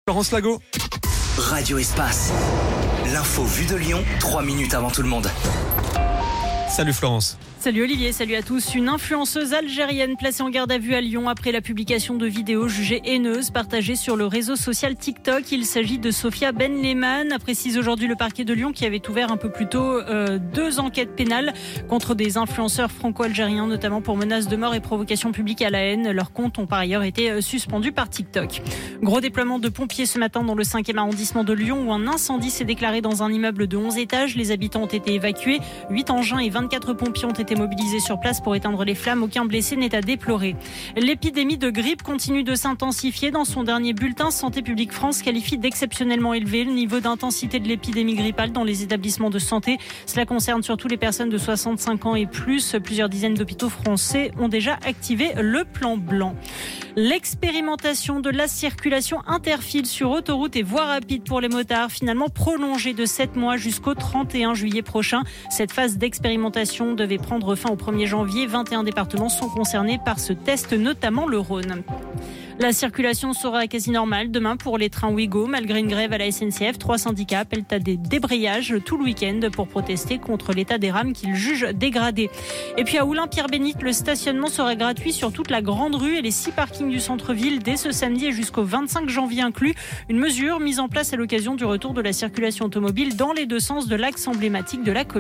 Florence Lago. Radio Espace. L'info vue de Lyon, 3 minutes avant tout le monde. Salut Florence. Salut Olivier, salut à tous. Une influenceuse algérienne placée en garde à vue à Lyon après la publication de vidéos jugées haineuses partagées sur le réseau social TikTok. Il s'agit de Sophia Benleman, précise aujourd'hui le parquet de Lyon qui avait ouvert un peu plus tôt 2 enquêtes pénales contre des influenceurs franco-algériens, notamment pour menaces de mort et provocation publique à la haine. Leurs comptes ont par ailleurs été suspendus par TikTok. Gros déploiement de pompiers ce matin dans le 5e arrondissement de Lyon où un incendie s'est déclaré dans un immeuble de 11 étages. Les habitants ont été évacués. 8 engins et 24 pompiers ont été mobilisés sur place pour éteindre les flammes. Aucun blessé n'est à déplorer. L'épidémie de grippe continue de s'intensifier. Dans son dernier bulletin, Santé publique France qualifie d'exceptionnellement élevé le niveau d'intensité de l'épidémie grippale dans les établissements de santé. Cela concerne surtout les personnes de 65 ans et plus. Plusieurs dizaines d'hôpitaux français ont déjà activé le plan blanc. L'expérimentation de la circulation interfile sur autoroute et voies rapides pour les motards, finalement prolongée de 7 mois jusqu'au 31 juillet prochain. Cette phase d'expérimentation devait prendre fin au 1er janvier. 21 départements sont concernés par ce test, notamment le Rhône. La circulation sera quasi normale demain pour les trains Ouigo. Malgré une grève à la SNCF, 3 syndicats appellent à des débrayages tout le week-end pour protester contre l'état des rames qu'ils jugent dégradé. Et puis à Oulin-Pierre-Bénite, le stationnement sera gratuit sur toute la grande rue et les 6 parkings du centre-ville dès ce samedi et jusqu'au 25 janvier inclus. Une mesure mise en place à l'occasion du retour de la circulation automobile dans les 2 sens de l'axe emblématique de la commune.